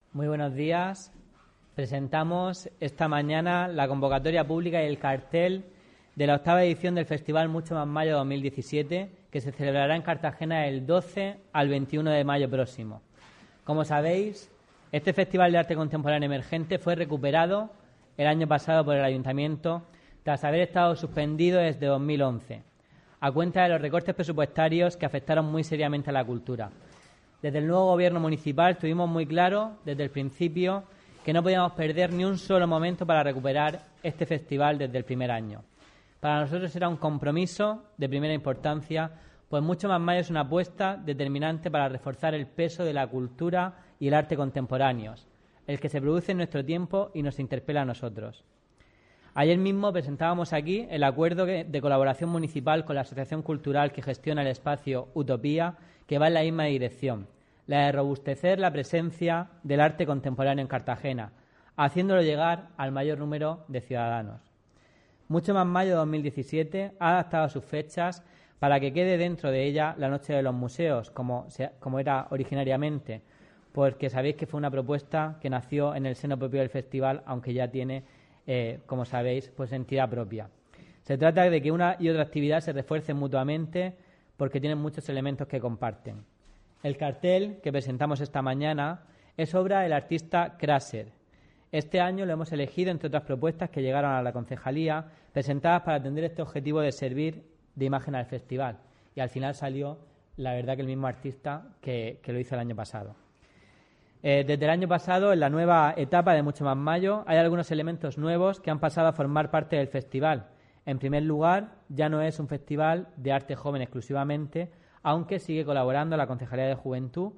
Muy buenos días. Presentamos esta mañana la convocatoria pública y el cartel de la 8ª edición del Festival Mucho Más Mayo 2017, que se celebrará en Cartagena del 12 al 21 de mayo próximo. Como sabéis, este Festival de Arte Contemporáneo Emergente fue recuperado el año pasado por el Ayuntamiento tras haber estado suspendido desde 2011, a cuenta de los recortes presupuestarios que afectaron muy seriamente a la cultura. Desde el nuevo Gobierno municipal tuvimos muy claro desde el principio que no podíamos perder ni un solo momento para recuperar este festival desde el primer año. Para nosotros era un compromiso de primera importancia, pues Mucho Más Mayo es una apuesta determinante para reforzar el peso de la cultura y el arte contemporáneos, el que se produce en nuestro tiempo y nos interpela a nosotros. Ayer mismo presentábamos aquí el acuerdo de colaboración municipal con la asociación cultural que gestiona el espacio Utopía, que va en la misma dirección, la de robustecer la presencia del arte contemporáneo en Cartagena, haciéndolo llegar al mayor número de ciudadanos. Mucho Más Mayo 2017 ha adaptado sus fechas para que quede dentro de ella la Noche de los Museos, como era originariamente, porque sabéis que fue una propuesta que nació en el seno propio del festival, aunque ya tiene, como sabéis, pues entidad propia. Se trata de que una y otra actividad se refuercen mutuamente porque tienen muchos elementos que comparten. El cartel que presentamos esta mañana es obra del artista Kraser. Este año lo hemos elegido entre otras propuestas que llegaron a la concejalía, presentadas para atender este objetivo de servir de imagen al festival. Y al final salió, la verdad, que el mismo artista que lo hizo el año pasado. Desde el año pasado, en la nueva etapa de Mucho Más Mayo, hay algunos elementos nuevos que han pasado a formar parte del festival. En primer lugar, ya no es un festival de arte joven exclusivamente, aunque sigue colaborando la Concejalía de Juventud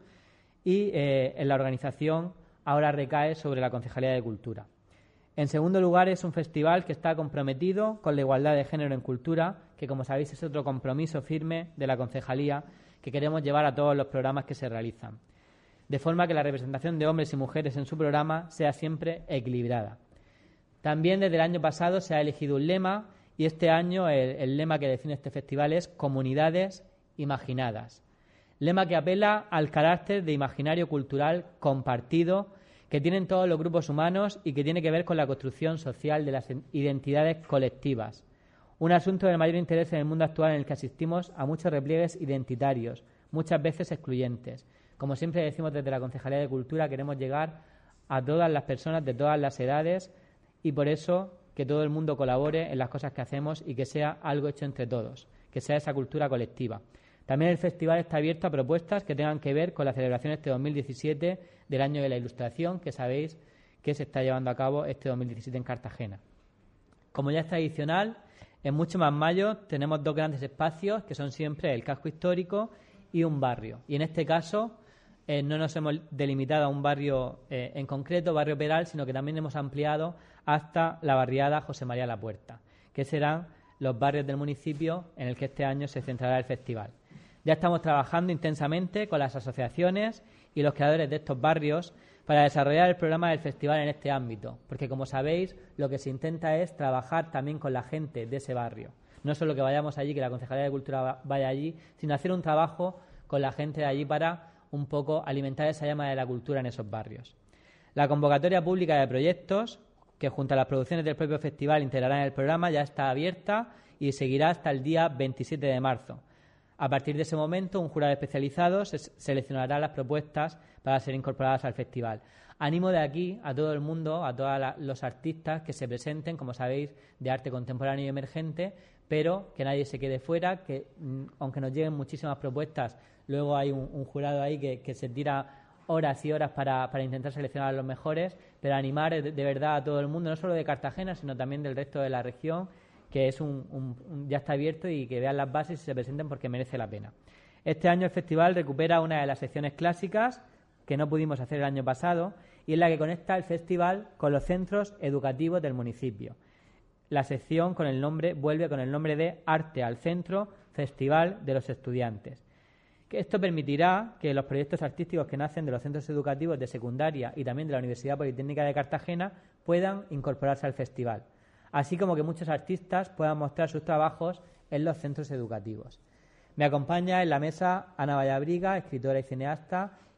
y en la organización ahora recae sobre la Concejalía de Cultura. En segundo lugar, es un festival que está comprometido con la igualdad de género en cultura, que como sabéis es otro compromiso firme de la Concejalía que queremos llevar a todos los programas que se realizan, de forma que la representación de hombres y mujeres en su programa sea siempre equilibrada. También desde el año pasado se ha elegido un lema y este año el lema que define este festival es Comunidades Imaginadas. Lema que apela al carácter de imaginario cultural compartido que tienen todos los grupos humanos y que tiene que ver con la construcción social de las identidades colectivas. Un asunto de mayor interés en el mundo actual en el que asistimos a muchos repliegues identitarios, muchas veces excluyentes. Como siempre decimos desde la Concejalía de Cultura, queremos llegar a todas las personas de todas las edades y por eso que todo el mundo colabore en las cosas que hacemos y que sea algo hecho entre todos, que sea esa cultura colectiva. También el festival está abierto a propuestas que tengan que ver con la celebración este 2017 del Año de la Ilustración, que sabéis que se está llevando a cabo este 2017 en Cartagena. Como ya es tradicional, en Mucho Más Mayo tenemos dos grandes espacios, que son siempre el casco histórico y un barrio. Y en este caso no nos hemos delimitado a un barrio en concreto, Barrio Peral, sino que también hemos ampliado hasta la barriada José María Lapuerta, que serán los barrios del municipio en el que este año se centrará el festival. Ya estamos trabajando intensamente con las asociaciones y los creadores de estos barrios para desarrollar el programa del festival en este ámbito, porque como sabéis, lo que se intenta es trabajar también con la gente de ese barrio. No solo que vayamos allí, que la Concejalía de Cultura vaya allí, sino hacer un trabajo con la gente de allí para un poco alimentar esa llama de la cultura en esos barrios. La convocatoria pública de proyectos, que junto a las producciones del propio festival integrarán el programa, ya está abierta y seguirá hasta el día 27 de marzo. A partir de ese momento, un jurado especializado seleccionará las propuestas para ser incorporadas al festival. Animo de aquí a todo el mundo, a todos los artistas que se presenten, como sabéis, de arte contemporáneo y emergente, pero que nadie se quede fuera, que aunque nos lleguen muchísimas propuestas, luego hay un jurado ahí que se tira horas y horas para intentar seleccionar a los mejores, pero animar de verdad a todo el mundo, no solo de Cartagena, sino también del resto de la región, que es ya está abierto y que vean las bases y se presenten porque merece la pena. Este año el festival recupera una de las secciones clásicas que no pudimos hacer el año pasado y es la que conecta el festival con los centros educativos del municipio. La sección vuelve con el nombre de Arte al Centro, Festival de los Estudiantes. Esto permitirá que los proyectos artísticos que nacen de los centros educativos de secundaria y también de la Universidad Politécnica de Cartagena puedan incorporarse al festival, así como que muchos artistas puedan mostrar sus trabajos en los centros educativos. Me acompaña en la mesa Ana Vallabriga, escritora y cineasta,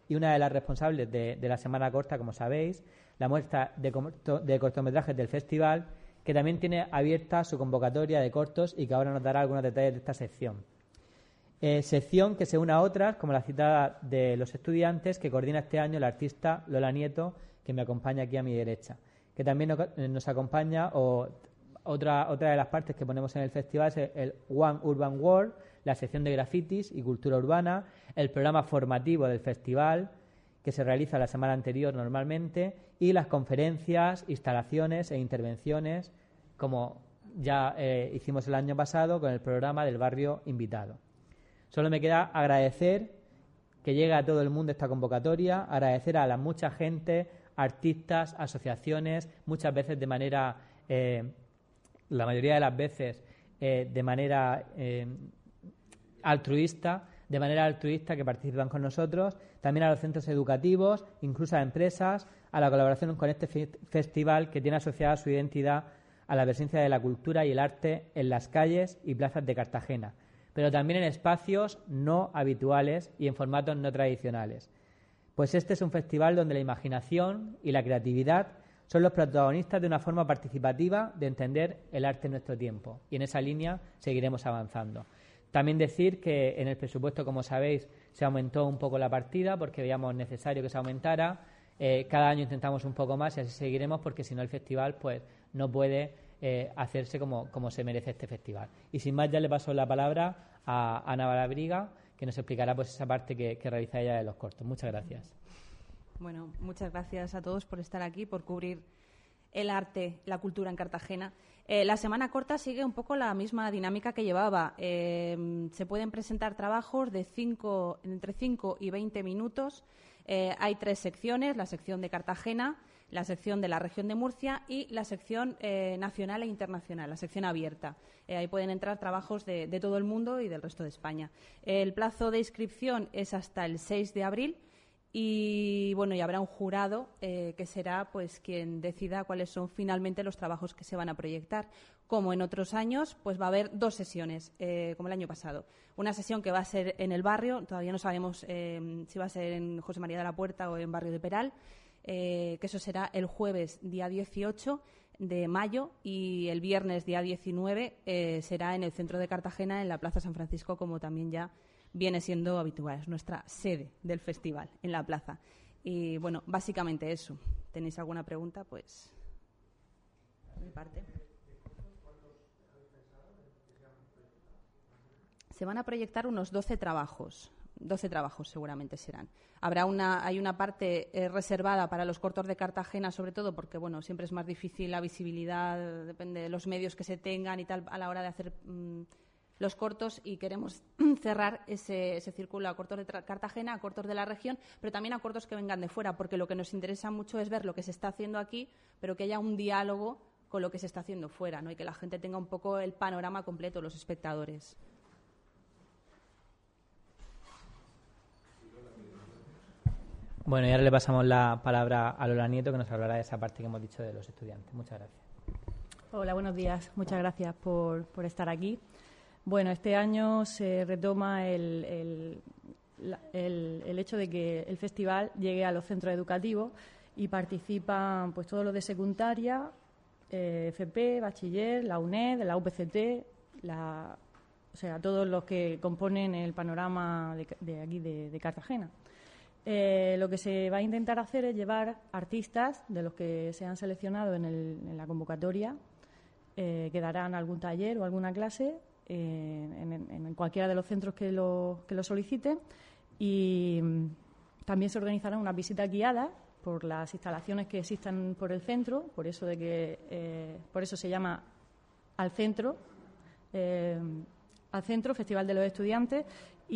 y una de las responsables de la Semana Corta, como sabéis, la muestra de cortometrajes del festival, que también tiene abierta su convocatoria de cortos y que ahora nos dará algunos detalles de esta sección. Sección que se une a otras, como la citada de los estudiantes, que coordina este año el artista Lola Nieto, que me acompaña aquí a mi derecha, que también nos acompaña, otra de las partes que ponemos en el festival es el One Urban World, la sección de grafitis y cultura urbana, el programa formativo del festival, que se realiza la semana anterior normalmente, y las conferencias, instalaciones e intervenciones, como ya hicimos el año pasado con el programa del barrio invitado. Solo me queda agradecer que llegue a todo el mundo esta convocatoria, agradecer a la mucha gente, artistas, asociaciones, muchas veces de manera, la mayoría de las veces, de manera altruista, que participan con nosotros, también a los centros educativos, incluso a empresas, a la colaboración con este festival que tiene asociada su identidad a la presencia de la cultura y el arte en las calles y plazas de Cartagena, pero también en espacios no habituales y en formatos no tradicionales. Pues este es un festival donde la imaginación y la creatividad son los protagonistas de una forma participativa de entender el arte en nuestro tiempo, y en esa línea seguiremos avanzando. También decir que en el presupuesto, como sabéis, se aumentó un poco la partida porque veíamos necesario que se aumentara. Cada año intentamos un poco más y así seguiremos, porque si no el festival pues no puede hacerse como se merece este festival. Y sin más, ya le paso la palabra a Ana Balabriga, que nos explicará pues esa parte que realiza ella de los cortos. Muchas gracias. Bueno, muchas gracias a todos por estar aquí, por cubrir el arte, la cultura en Cartagena. La Semana Corta sigue un poco la misma dinámica que llevaba. Se pueden presentar trabajos de entre 5 y 20 minutos. Hay 3 secciones: la sección de Cartagena, la sección de la región de Murcia y la sección nacional e internacional, la sección abierta. Ahí pueden entrar trabajos de todo el mundo y del resto de España. El plazo de inscripción es hasta el 6 de abril. Y bueno, y habrá un jurado que será pues quien decida cuáles son finalmente los trabajos que se van a proyectar. Como en otros años, pues va a haber 2 sesiones, como el año pasado. Una sesión que va a ser en el barrio, todavía no sabemos si va a ser en José María de la Puerta o en Barrio de Peral, que eso será el jueves día 18 de mayo, y el viernes día 19 será en el centro de Cartagena, en la Plaza San Francisco, como también ya viene siendo habitual. Es nuestra sede del festival, en la plaza. Y bueno, básicamente eso. ¿Tenéis alguna pregunta? Pues de mi parte. Se van a proyectar unos 12 trabajos. 12 trabajos seguramente serán. Hay una parte reservada para los cortos de Cartagena, sobre todo porque bueno, siempre es más difícil la visibilidad, depende de los medios que se tengan y tal a la hora de hacer los cortos, y queremos cerrar ese círculo a cortos de Cartagena, a cortos de la región, pero también a cortos que vengan de fuera, porque lo que nos interesa mucho es ver lo que se está haciendo aquí, pero que haya un diálogo con lo que se está haciendo fuera, ¿no? Y que la gente tenga un poco el panorama completo, los espectadores. Bueno, y ahora le pasamos la palabra a Lola Nieto, que nos hablará de esa parte que hemos dicho de los estudiantes. Muchas gracias. Hola, buenos días. Muchas gracias por estar aquí. Bueno, este año se retoma el hecho de que el festival llegue a los centros educativos y participan pues todos los de secundaria, FP, bachiller, la UNED, la UPCT, o sea, todos los que componen el panorama de aquí de Cartagena. Lo que se va a intentar hacer es llevar artistas de los que se han seleccionado en la convocatoria, que darán algún taller o alguna clase en cualquiera de los centros que lo soliciten, y también se organizará una visita guiada por las instalaciones que existan por el centro, por eso se llama al centro Festival de los Estudiantes,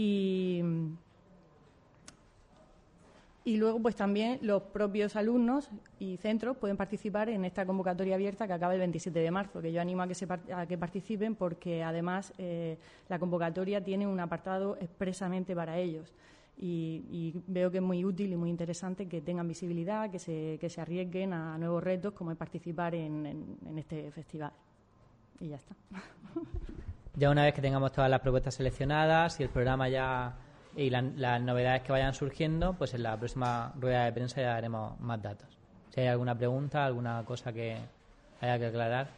y luego pues también los propios alumnos y centros pueden participar en esta convocatoria abierta que acaba el 27 de marzo, que yo animo a que participen, porque además la convocatoria tiene un apartado expresamente para ellos, y veo que es muy útil y muy interesante que tengan visibilidad, que se arriesguen a nuevos retos como es participar en este festival. Y ya está. Ya una vez que tengamos todas las propuestas seleccionadas y el programa ya y las novedades que vayan surgiendo, pues en la próxima rueda de prensa ya daremos más datos. Si hay alguna pregunta, alguna cosa que haya que aclarar.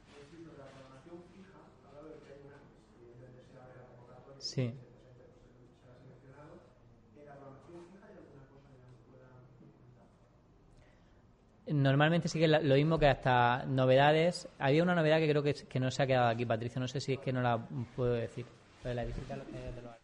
Sí. Normalmente sí que lo mismo que hasta novedades. Había una novedad que creo que no se ha quedado aquí, Patricio. No sé si es que no la puedo decir. Pero la visita de los...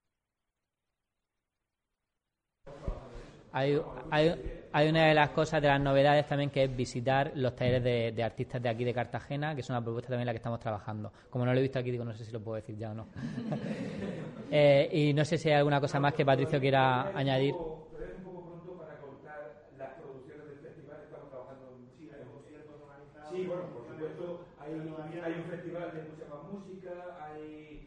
Hay una de las cosas de las novedades también, que es visitar los talleres de artistas de aquí de Cartagena, que es una propuesta también en la que estamos trabajando. Como no lo he visto aquí, digo, no sé si lo puedo decir ya o no. Y no sé si hay alguna cosa más que Patricio quiera añadir. Sí, bueno, por supuesto, hay un festival de mucha más música, hay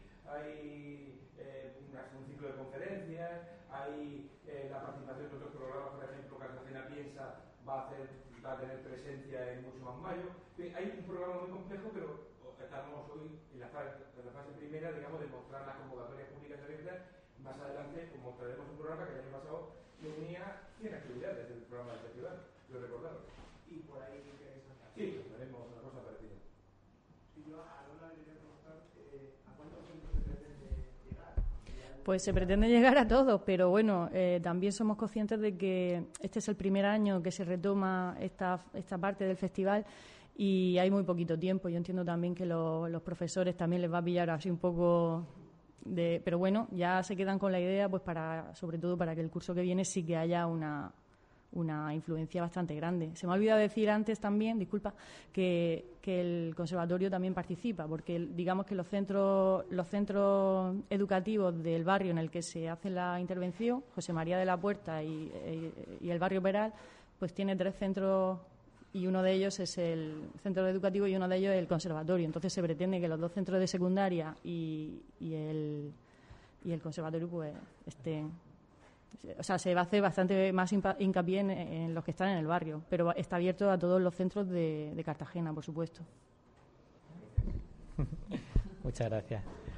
un ciclo de conferencias, hay la participación de otros programas, por ejemplo, Cartagena Piensa va a tener presencia en Mucho Más Mayo. Hay un programa muy complejo, pero estamos hoy en la fase primera, digamos, de mostrar las convocatorias públicas abiertas. Más adelante, como mostraremos un programa que el año pasado reunía 100 actividades del programa del festival, lo recordaron. Y por ahí sí, tenemos una cosa parecida. Y yo a Lola le quería preguntar ¿a cuántos centros se pretende llegar? Pues se pretende llegar a todos, pero bueno, también somos conscientes de que este es el primer año que se retoma esta parte del festival y hay muy poquito tiempo. Yo entiendo también que los profesores también les va a pillar así un poco de... Pero bueno, ya se quedan con la idea, pues sobre todo para que el curso que viene sí que haya una influencia bastante grande. Se me ha olvidado decir antes también, disculpa, que el conservatorio también participa, porque digamos que los centros educativos del barrio en el que se hace la intervención, José María de la Puerta y el barrio Peral, pues tiene 3 centros y uno de ellos es el centro educativo y uno de ellos es el conservatorio. Entonces se pretende que los 2 centros de secundaria y el conservatorio pues estén... O sea, se va a hacer bastante más hincapié en los que están en el barrio, pero está abierto a todos los centros de Cartagena, por supuesto. Muchas gracias.